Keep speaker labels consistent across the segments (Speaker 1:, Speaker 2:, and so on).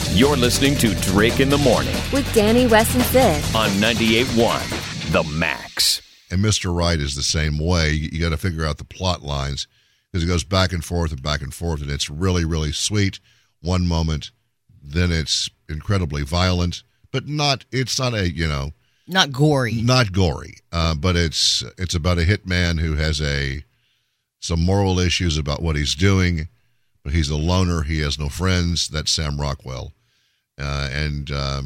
Speaker 1: You're listening to Drake in the Morning
Speaker 2: with Danny, Wes, and Sid
Speaker 1: on 98.1 The Max.
Speaker 3: And Mr. Right is the same way. You got to figure out the plot lines because it goes back and forth, and it's really, really sweet one moment, then it's incredibly violent, but it's not
Speaker 4: not gory.
Speaker 3: Not gory, but it's about a hitman who has some moral issues about what he's doing, but he's a loner. He has no friends. That's Sam Rockwell, and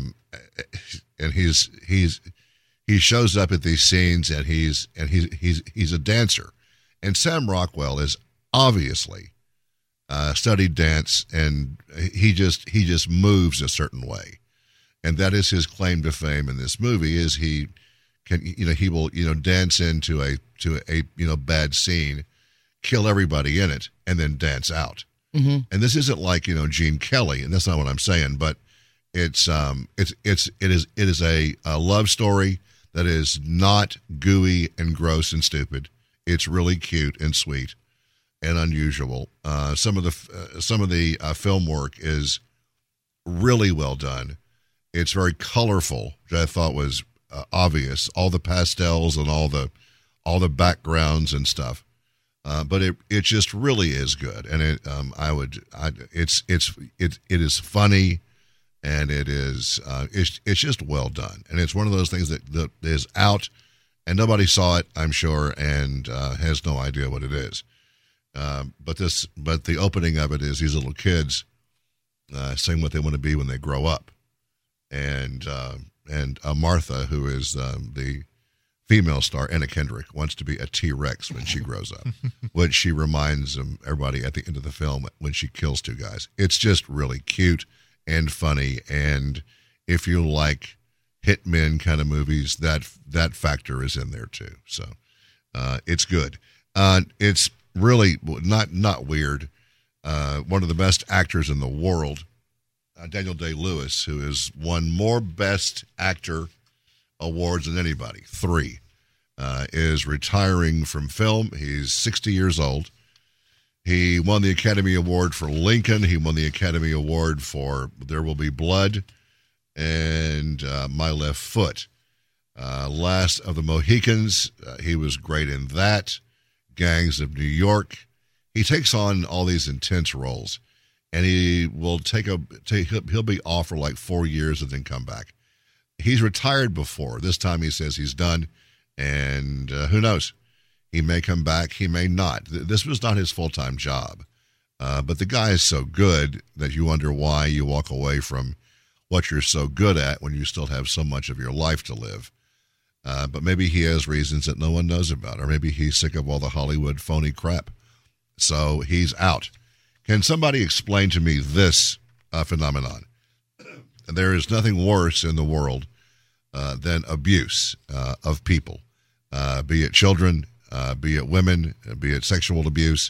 Speaker 3: he shows up at these scenes, and he's a dancer, and Sam Rockwell is obviously studied dance, and he just moves a certain way. And that is his claim to fame in this movie is he will dance into a bad scene, kill everybody in it, and then dance out.
Speaker 4: Mm-hmm.
Speaker 3: And this isn't like Gene Kelly, and that's not what I'm saying, but it is a love story that is not gooey and gross and stupid. It's really cute and sweet and unusual. Some of the film work is really well done. It's very colorful, which I thought was obvious. All the pastels and all the backgrounds and stuff. But it just really is good, and it is funny, and it's just well done, and it's one of those things that is out, and nobody saw it, I'm sure, and has no idea what it is. But the opening of it is these little kids saying what they want to be when they grow up. And Martha, who is the female star, Anna Kendrick, wants to be a T-Rex when she grows up, which she reminds everybody at the end of the film when she kills two guys. It's just really cute and funny, and if you like hitmen kind of movies, that factor is in there too. So it's good. It's really not weird. One of the best actors in the world, Daniel Day-Lewis, who has won more Best Actor awards than anybody, 3, is retiring from film. He's 60 years old. He won the Academy Award for Lincoln. He won the Academy Award for There Will Be Blood and My Left Foot. Last of the Mohicans, he was great in that. Gangs of New York. He takes on all these intense roles. And he will he'll be off for like 4 years and then come back. He's retired before. This time he says he's done, and who knows? He may come back. He may not. This was not his full-time job. But the guy is so good that you wonder why you walk away from what you're so good at when you still have so much of your life to live. But maybe he has reasons that no one knows about, or maybe he's sick of all the Hollywood phony crap. So he's out. Can somebody explain to me this phenomenon? There is nothing worse in the world than abuse of people, be it children, be it women, be it sexual abuse.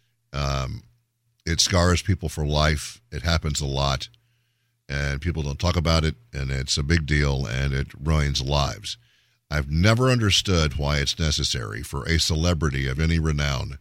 Speaker 3: It scars people for life. It happens a lot, and people don't talk about it, and it's a big deal, and it ruins lives. I've never understood why it's necessary for a celebrity of any renown,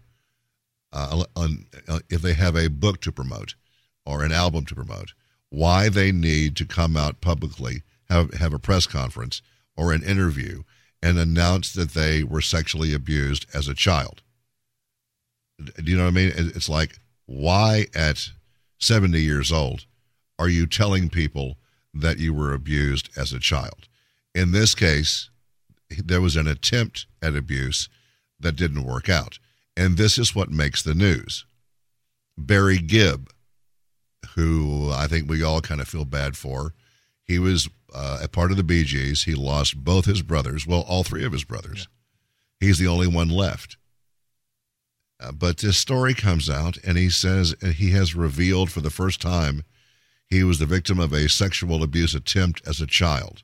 Speaker 3: if they have a book to promote or an album to promote, why they need to come out publicly, have a press conference or an interview and announce that they were sexually abused as a child. Do you know what I mean? It's like, why at 70 years old are you telling people that you were abused as a child? In this case, there was an attempt at abuse that didn't work out. And this is what makes the news. Barry Gibb, who I think we all kind of feel bad for, he was a part of the Bee Gees. He lost both his brothers, well, all 3 of his brothers. Yeah. He's the only one left. But this story comes out, and he says he has revealed for the first time he was the victim of a sexual abuse attempt as a child.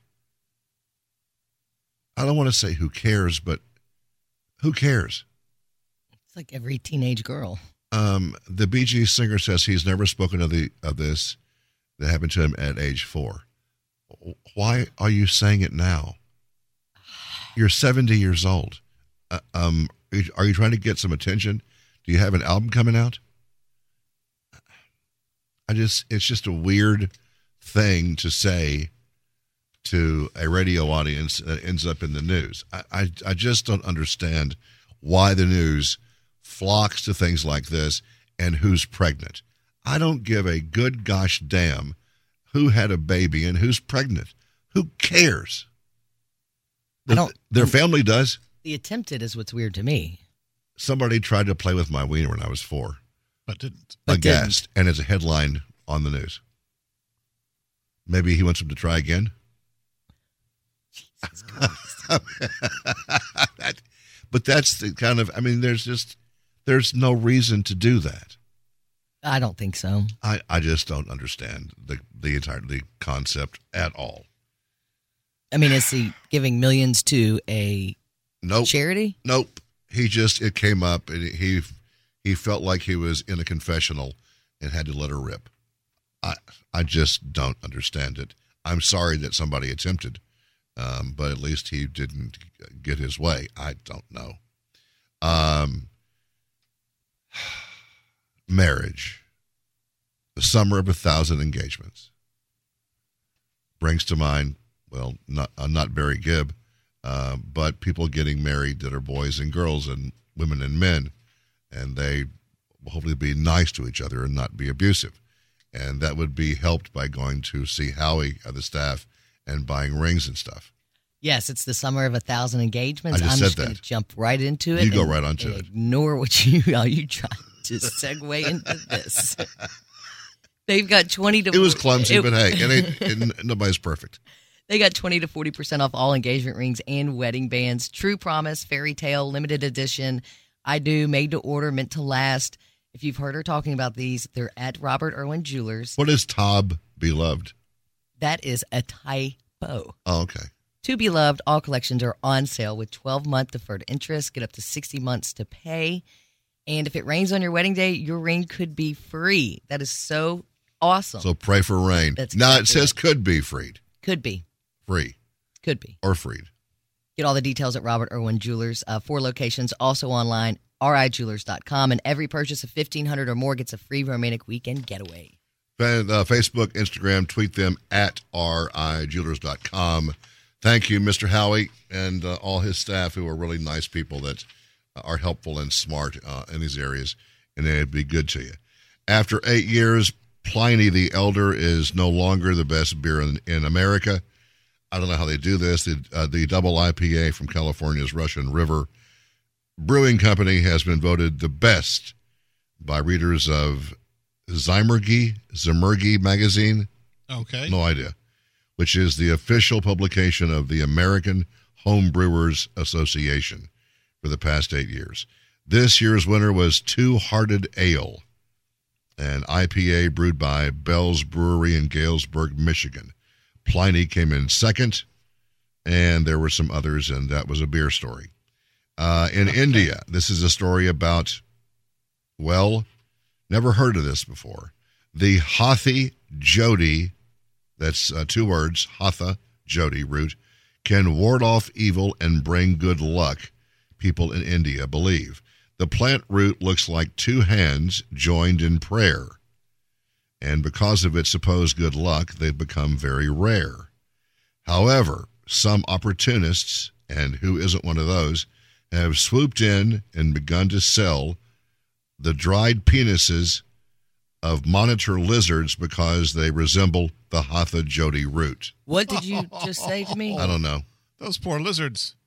Speaker 3: I don't want to say who cares, but who cares?
Speaker 4: It's like every teenage girl.
Speaker 3: The Bee Gees singer says he's never spoken of this that happened to him at age 4. Why are you saying it now? You're 70 years old. Are you trying to get some attention? Do you have an album coming out? It's just a weird thing to say to a radio audience that ends up in the news. I just don't understand why the news flocks to things like this and who's pregnant. I don't give a good gosh damn who had a baby and who's pregnant. Who cares? Their family does.
Speaker 4: The attempted is what's weird to me.
Speaker 3: Somebody tried to play with my wiener when I was 4.
Speaker 5: But didn't.
Speaker 3: Aghast, and it's a headline on the news. Maybe he wants him to try again. But that's the kind of, there's no reason to do that.
Speaker 4: I don't think so.
Speaker 3: I just don't understand the entire concept at all.
Speaker 4: I mean, is he giving millions to a
Speaker 3: Nope.
Speaker 4: charity?
Speaker 3: Nope. It came up and he felt like he was in a confessional and had to let her rip. I just don't understand it. I'm sorry that somebody attempted, but at least he didn't get his way. I don't know. Marriage, the summer of 1,000 engagements, brings to mind, well, not Barry Gibb, but people getting married that are boys and girls and women and men, and they will hopefully be nice to each other and not be abusive. And that would be helped by going to see Howie at the staff and buying rings and stuff.
Speaker 4: Yes, it's the summer of 1,000 engagements.
Speaker 3: I just
Speaker 4: I'm
Speaker 3: said
Speaker 4: just going
Speaker 3: that.
Speaker 4: to jump right into it.
Speaker 3: You go right onto it.
Speaker 4: Ignore how you try to segue into this. They've got 20 to.
Speaker 3: It was clumsy, but hey, nobody's perfect.
Speaker 4: They got 20 to 40% off all engagement rings and wedding bands. True Promise, Fairy Tale, limited edition. I Do, made to order, meant to last. If you've heard her talking about these, they're at Robert Irwin Jewelers.
Speaker 3: What is Taub Beloved?
Speaker 4: That is a typo.
Speaker 3: Oh, okay.
Speaker 4: To be loved, all collections are on sale with 12-month deferred interest. Get up to 60 months to pay. And if it rains on your wedding day, your ring could be free. That is so awesome.
Speaker 3: So pray for rain.
Speaker 4: That's
Speaker 3: now it
Speaker 4: exactly
Speaker 3: says could be freed.
Speaker 4: Could be.
Speaker 3: Free.
Speaker 4: Could be.
Speaker 3: Or freed.
Speaker 4: Get all the details at Robert Irwin Jewelers. 4 locations, also online, rijewelers.com. And every purchase of $1,500 or more gets a free romantic weekend getaway.
Speaker 3: Facebook, Instagram, tweet them at rijewelers.com. Thank you, Mr. Howie, and all his staff who are really nice people that are helpful and smart in these areas, and they'd be good to you. After 8 years, Pliny the Elder is no longer the best beer in America. I don't know how they do this. The double IPA from California's Russian River Brewing Company has been voted the best by readers of Zimmergy magazine.
Speaker 5: Okay.
Speaker 3: No idea. Which is the official publication of the American Home Brewers Association for the past 8 years. This year's winner was Two Hearted Ale, an IPA brewed by Bell's Brewery in Galesburg, Michigan. Pliny came in second, and there were some others, and that was a beer story. In India, this is a story about, well, never heard of this before. The Hathi Jodi, that's 2 words, Hatha Jodi root, can ward off evil and bring good luck, people in India believe. The plant root looks like 2 hands joined in prayer. And because of its supposed good luck, they've become very rare. However, some opportunists, and who isn't one of those, have swooped in and begun to sell the dried penises of monitor lizards because they resemble the Hatha Jodi root.
Speaker 4: What did you just say to me?
Speaker 3: I don't know.
Speaker 5: Those poor lizards.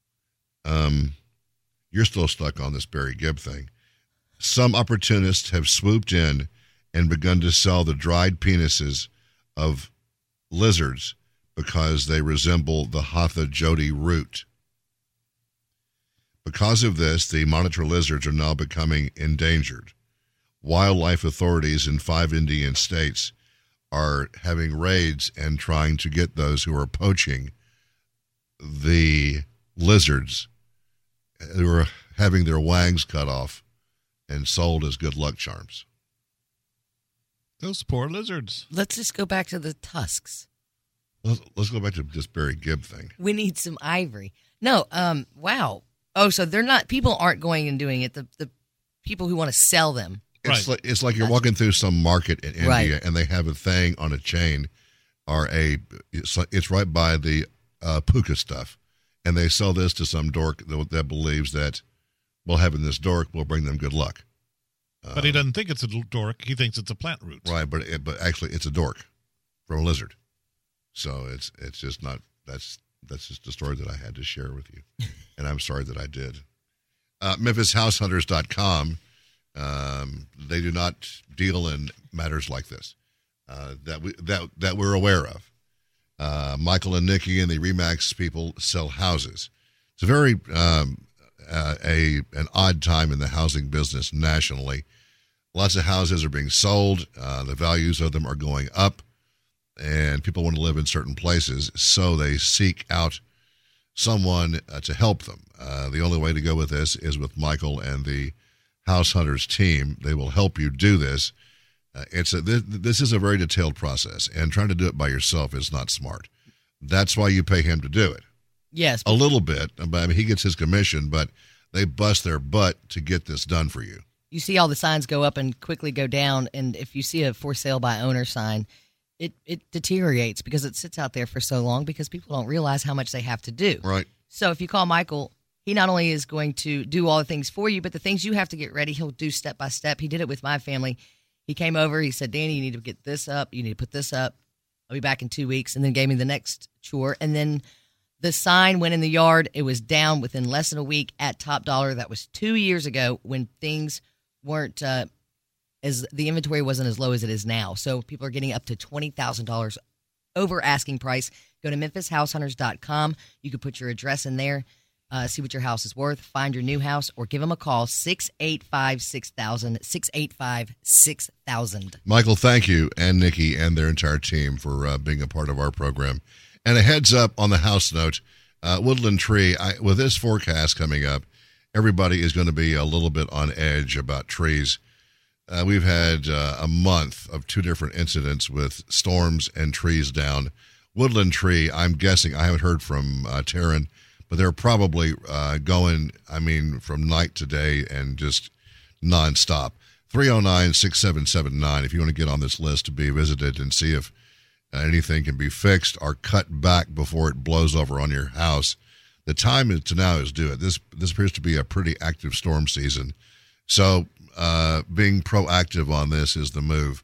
Speaker 3: You're still stuck on this Barry Gibb thing. Some opportunists have swooped in and begun to sell the dried penises of lizards because they resemble the Hatha Jodi root. Because of this, the monitor lizards are now becoming endangered. Wildlife authorities in 5 Indian states are having raids and trying to get those who are poaching the lizards who are having their wangs cut off and sold as good luck charms.
Speaker 5: Those poor lizards.
Speaker 4: Let's just go back to the tusks.
Speaker 3: Let's go back to this Barry Gibb thing.
Speaker 4: We need some ivory. No, wow. Oh, so they're not, people aren't going and doing it. The people who want to sell them.
Speaker 3: It's like you're walking through some market in India and they have a thing on a chain it's right by the puka stuff, and they sell this to some dork that believes that, well, having this dork will bring them good luck.
Speaker 5: But he doesn't think it's a dork. He thinks it's a plant root.
Speaker 3: Right, but actually it's a dork from a lizard. So it's just not. That's just a story that I had to share with you, and I'm sorry that I did. MemphisHouseHunters.com. They do not deal in matters like this that we're aware of. Michael and Nikki and the Remax people sell houses. It's a very an odd time in the housing business nationally. Lots of houses are being sold. The values of them are going up, and people want to live in certain places, so they seek out someone to help them. The only way to go with this is with Michael and the House Hunters team. They will help you do this. This is a very detailed process, and trying to do it by yourself is not smart. That's why you pay him to do it.
Speaker 4: Yes.
Speaker 3: A little bit. I mean, he gets his commission, but they bust their butt to get this done for you.
Speaker 4: You see all the signs go up and quickly go down, and if you see a for sale by owner sign, it deteriorates because it sits out there for so long because people don't realize how much they have to do.
Speaker 3: Right.
Speaker 4: So if you call Michael, he not only is going to do all the things for you, but the things you have to get ready, he'll do step by step. He did it with my family. He came over, he said, Danny, you need to get this up, you need to put this up. I'll be back in 2 weeks, and then gave me the next chore. And then the sign went in the yard. It was down within less than a week at Top Dollar. That was 2 years ago when things weren't as the inventory wasn't as low as it is now. So people are getting up to $20,000 over asking price. Go to MemphisHouseHunters.com. You can put your address in there, see what your house is worth, find your new house, or give them a call, 685-6000, 685-6000.
Speaker 3: Michael, thank you, and Nikki and their entire team for being a part of our program. And a heads up on the house note, Woodland Tree, with this forecast coming up, everybody is going to be a little bit on edge about trees. We've had a month of 2 different incidents with storms and trees down. Woodland Tree, I'm guessing, I haven't heard from Taryn, but they're probably going, from night to day and just nonstop. 309-6779, if you want to get on this list to be visited and see if anything can be fixed or cut back before it blows over on your house. The time to now is do it. This appears to be a pretty active storm season. So being proactive on this is the move.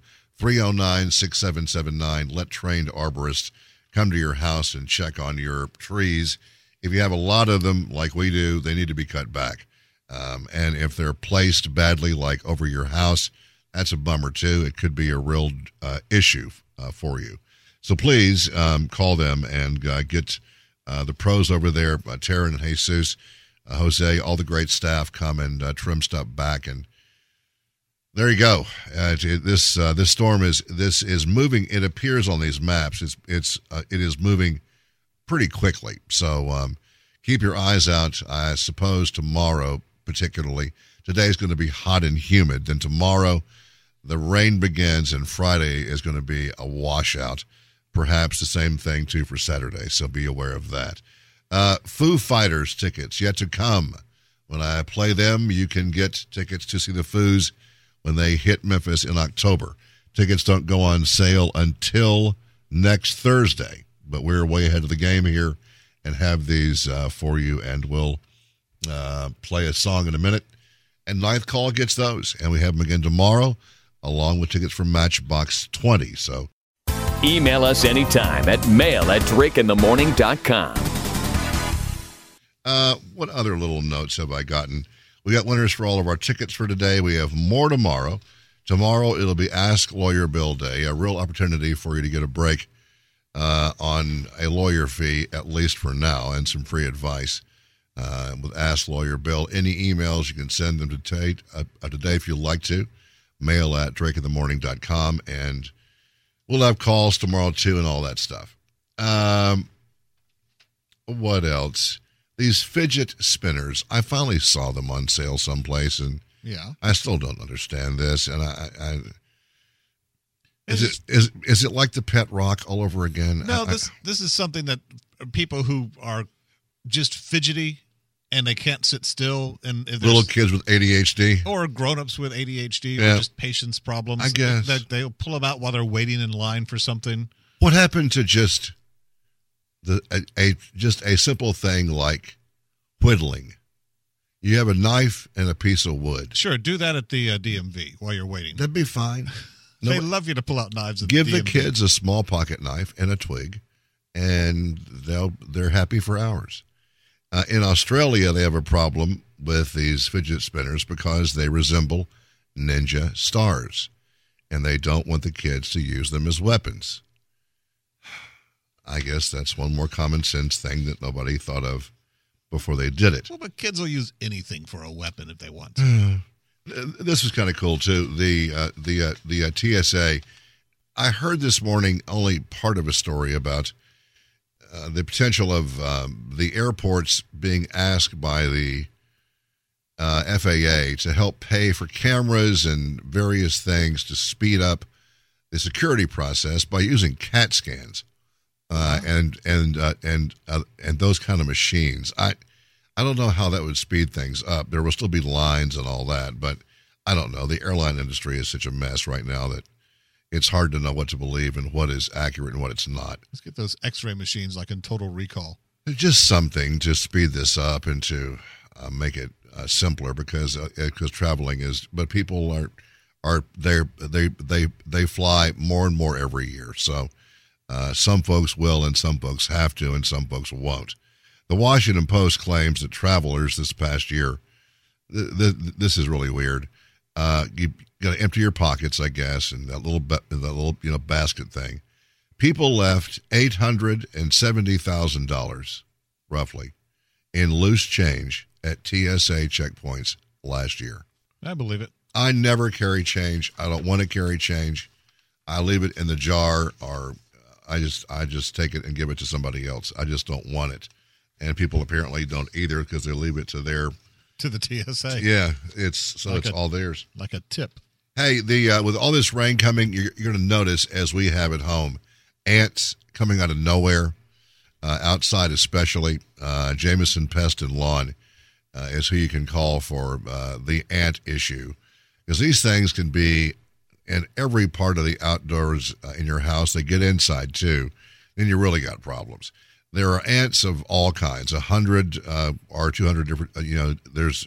Speaker 3: 309-6779. Let trained arborists come to your house and check on your trees. If you have a lot of them, like we do, they need to be cut back. And if they're placed badly, like over your house, that's a bummer too. It could be a real issue for you. So please call them and get the pros over there, Taryn and Jesus, Jose, all the great staff come and trim stuff back. And there you go. This storm is moving. It appears on these maps. It is moving pretty quickly. So keep your eyes out. I suppose tomorrow, particularly, today is going to be hot and humid. Then tomorrow, the rain begins, and Friday is going to be a washout. Perhaps the same thing, too, for Saturday, so be aware of that. Foo Fighters tickets yet to come. When I play them, you can get tickets to see the Foos when they hit Memphis in October. Tickets don't go on sale until next Thursday, but we're way ahead of the game here and have these for you, and we'll play a song in a minute. And Ninth Call gets those, and we have them again tomorrow, along with tickets from Matchbox 20, so...
Speaker 1: Email us anytime at mail@drakeinthemorning.com.
Speaker 3: What other little notes have I gotten? We got winners for all of our tickets for today. We have more tomorrow. Tomorrow it'll be Ask Lawyer Bill Day, a real opportunity for you to get a break on a lawyer fee, at least for now, and some free advice with Ask Lawyer Bill. Any emails, you can send them today if you'd like to. Mail@drakeinthemorning.com, and we'll have calls tomorrow, too, and all that stuff. What else? These fidget spinners, I finally saw them on sale someplace, and
Speaker 5: yeah,
Speaker 3: I still don't understand this. And is it like the pet rock all over again?
Speaker 5: No, this is something that people who are just fidgety and they can't sit still, and if
Speaker 3: little kids with ADHD,
Speaker 5: or grown-ups with ADHD,
Speaker 3: yeah,
Speaker 5: or just patience problems,
Speaker 3: I guess
Speaker 5: that they'll pull them out while they're waiting in line for something.
Speaker 3: What happened to just a simple thing like whittling? You have a knife and a piece of wood.
Speaker 5: Sure, do that at the DMV while you're waiting.
Speaker 3: That'd be fine.
Speaker 5: They love you to pull out knives at
Speaker 3: give
Speaker 5: the
Speaker 3: the kids a small pocket knife and a twig, and they're happy for hours. In Australia, they have a problem with these fidget spinners because they resemble ninja stars, and they don't want the kids to use them as weapons. I guess that's one more common sense thing that nobody thought of before they did it.
Speaker 5: Well, but kids will use anything for a weapon if they want to.
Speaker 3: This was kind of cool too. The TSA. I heard this morning only part of a story about the potential of the airports being asked by the FAA to help pay for cameras and various things to speed up the security process by using CAT scans and those kind of machines. I don't know how that would speed things up. There will still be lines and all that, but I don't know. The airline industry is such a mess right now that it's hard to know what to believe and what is accurate and what it's not.
Speaker 5: Let's get those X-ray machines like in Total Recall.
Speaker 3: Just something to speed this up and to make it simpler because traveling is. But people they fly more and more every year. So some folks will and some folks have to and some folks won't. The Washington Post claims that travelers this past year, this is really weird. You got to empty your pockets, I guess, and that little basket thing. People left $870,000 roughly in loose change at TSA checkpoints last year.
Speaker 5: I believe it.
Speaker 3: I never carry change. I don't want to carry change. I leave it in the jar, or I just take it and give it to somebody else. I just don't want it. And people apparently don't either because they leave it to the
Speaker 5: TSA.
Speaker 3: Yeah, it's all theirs.
Speaker 5: Like a tip.
Speaker 3: Hey, with all this rain coming, you're going to notice, as we have at home, ants coming out of nowhere, outside especially. Jameson Pest and Lawn is who you can call for the ant issue, because these things can be in every part of the outdoors in your house. They get inside too. Then you really got problems. There are ants of all kinds, 100 or 200 different. There's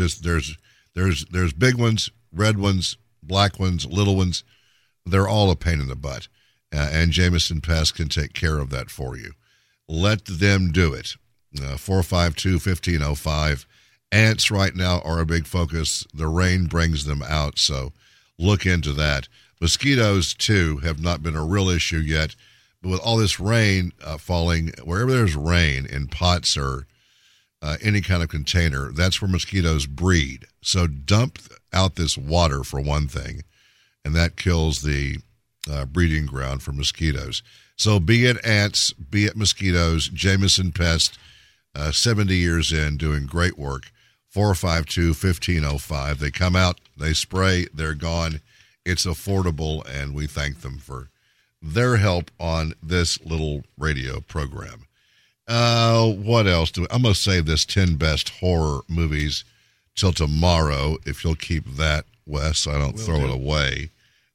Speaker 3: big ones, red ones, black ones, little ones. They're all a pain in the butt, and Jameson Pest can take care of that for you. Let them do it. 452-1505. Ants right now are a big focus. The rain brings them out, so look into that. Mosquitoes too have not been a real issue yet. But with all this rain falling, wherever there's rain in pots or any kind of container, that's where mosquitoes breed. So dump out this water for one thing, and that kills the breeding ground for mosquitoes. So be it ants, be it mosquitoes, Jameson Pest, 70 years in, doing great work. 452-1505. They come out, they spray, they're gone. It's affordable, and we thank them for their help on this little radio program. What else I'm going to save this 10 best horror movies till tomorrow, if you'll keep that, Wes, so I don't throw it away.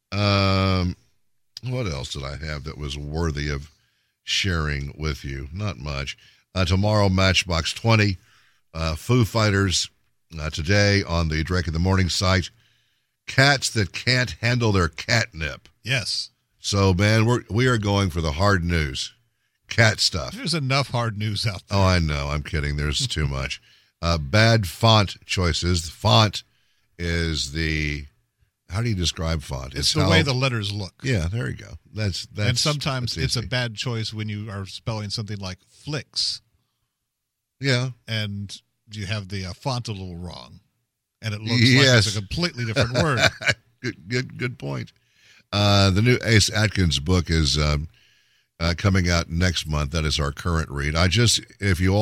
Speaker 3: What else did I have that was worthy of sharing with you? Not much. Tomorrow, Matchbox 20. Foo Fighters today on the Drake in the Morning site. Cats that can't handle their catnip.
Speaker 5: Yes.
Speaker 3: So, man, we are going for the hard news. Cat stuff.
Speaker 5: There's enough hard news out there.
Speaker 3: Oh, I know. I'm kidding. There's too much. Bad font choices. Font is the... How do you describe font?
Speaker 5: It's the way the letters look.
Speaker 3: Yeah, there you go. That's
Speaker 5: and sometimes
Speaker 3: that's
Speaker 5: it's a bad choice when you are spelling something like flicks.
Speaker 3: Yeah.
Speaker 5: And you have the font a little wrong. And it looks like it's a completely different word.
Speaker 3: Good point. The new Ace Atkins book is coming out next month. That is our current read. If you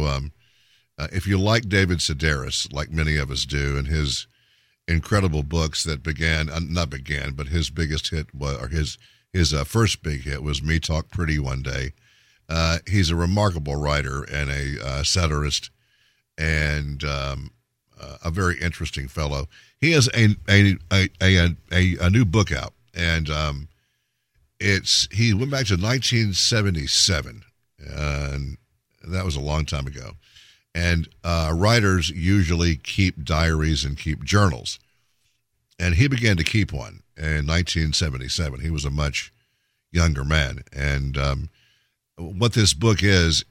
Speaker 3: like David Sedaris, like many of us do, and his incredible books that but his biggest hit his first big hit was Me Talk Pretty One Day. He's a remarkable writer and a satirist, and a very interesting fellow. He has a new book out, and he went back to 1977, and that was a long time ago. And writers usually keep diaries and keep journals. And he began to keep one in 1977. He was a much younger man. And what this book is,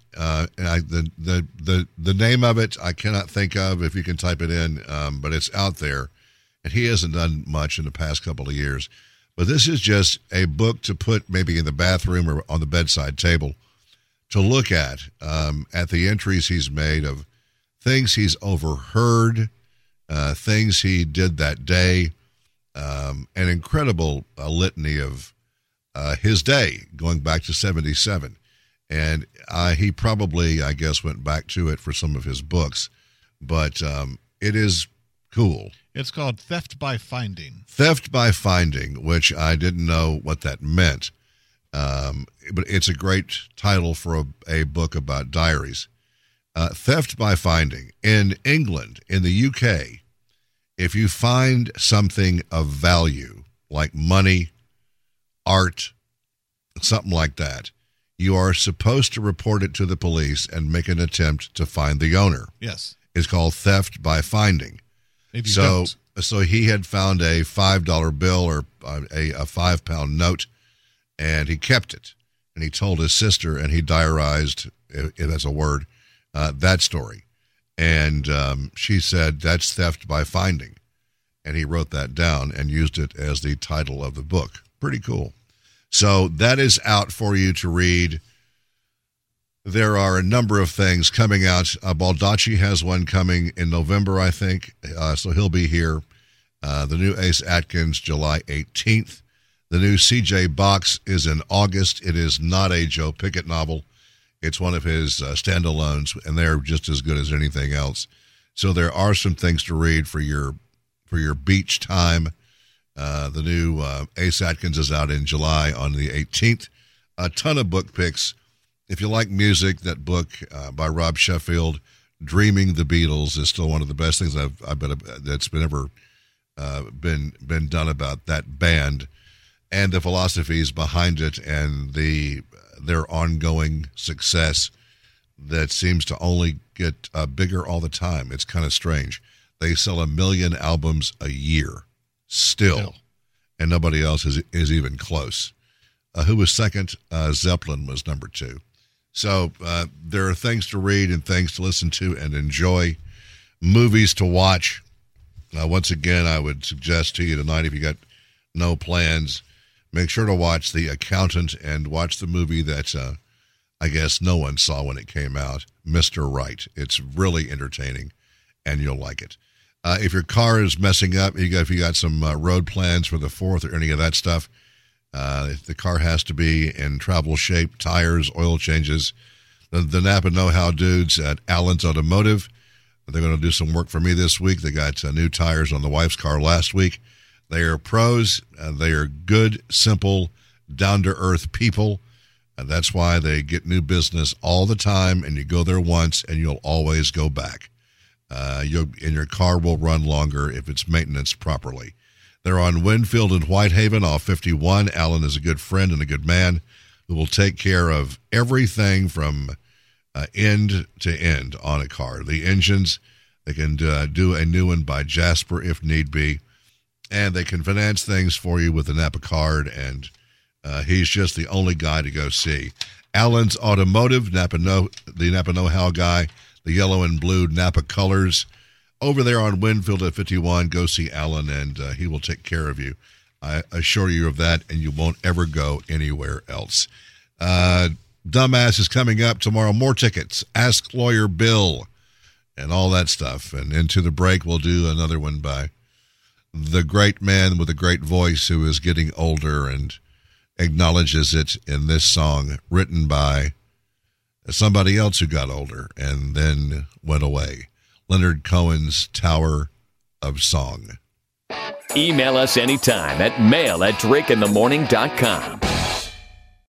Speaker 3: the name of it I cannot think of if you can type it in, but it's out there. And he hasn't done much in the past couple of years. But this is just a book to put maybe in the bathroom or on the bedside table to look at the entries he's made of things he's overheard, things he did that day, an incredible litany of his day going back to 77. And he probably, I guess, went back to it for some of his books, but it is cool.
Speaker 5: It's called Theft by Finding.
Speaker 3: Theft by Finding, which I didn't know what that meant. But it's a great title for a book about diaries. Theft by Finding. In England, in the UK, if you find something of value, like money, art, something like that, you are supposed to report it to the police and make an attempt to find the owner.
Speaker 5: Yes.
Speaker 3: It's called Theft by Finding.
Speaker 5: Maybe
Speaker 3: So he had found a $5 bill or a £5 note, and he kept it. And he told his sister, and he diarized, if that's a word, that story. And she said, that's theft by finding. And he wrote that down and used it as the title of the book. Pretty cool. So that is out for you to read. There are a number of things coming out. Baldacci has one coming in November, I think. So he'll be here. The new Ace Atkins, July 18th. The new C.J. Box is in August. It is not a Joe Pickett novel. It's one of his standalones, and they're just as good as anything else. So there are some things to read for your beach time. The new Ace Atkins is out in July on the 18th. A ton of book picks. If you like music, that book by Rob Sheffield, Dreaming the Beatles, is still one of the best things that's been ever been done about that band, and the philosophies behind it, and their ongoing success that seems to only get bigger all the time. It's kind of strange. They sell 1 million albums a year still. And nobody else is even close. Who was second? Zeppelin was number 2. So there are things to read and things to listen to and enjoy, movies to watch. Once again, I would suggest to you tonight, if you got no plans, make sure to watch The Accountant and watch the movie that I guess no one saw when it came out, Mr. Right. It's really entertaining, and you'll like it. If your car is messing up, if you got some road plans for the 4th or any of that stuff, if the car has to be in travel shape, tires, oil changes, the Napa Know-How dudes at Allen's Automotive, they're going to do some work for me this week. They got new tires on the wife's car last week. They are pros. They are good, simple, down-to-earth people. And that's why they get new business all the time, and you go there once, and you'll always go back. And your car will run longer if it's maintained properly. They're on Winfield and Whitehaven off 51. Alan is a good friend and a good man who will take care of everything from end to end on a car. The engines, they can do a new one by Jasper if need be, and they can finance things for you with the Napa card, and he's just the only guy to go see. Allen's Automotive, the Napa Know-How guy, the yellow and blue Napa colors. Over there on Winfield at 51, go see Alan, and he will take care of you. I assure you of that, and you won't ever go anywhere else. Dumbass is coming up tomorrow. More tickets. Ask Lawyer Bill and all that stuff. And into the break, we'll do another one by the great man with a great voice who is getting older and acknowledges it in this song written by somebody else who got older and then went away. Leonard Cohen's Tower of Song.
Speaker 1: Email us anytime at mail@drakeinthemorning.com.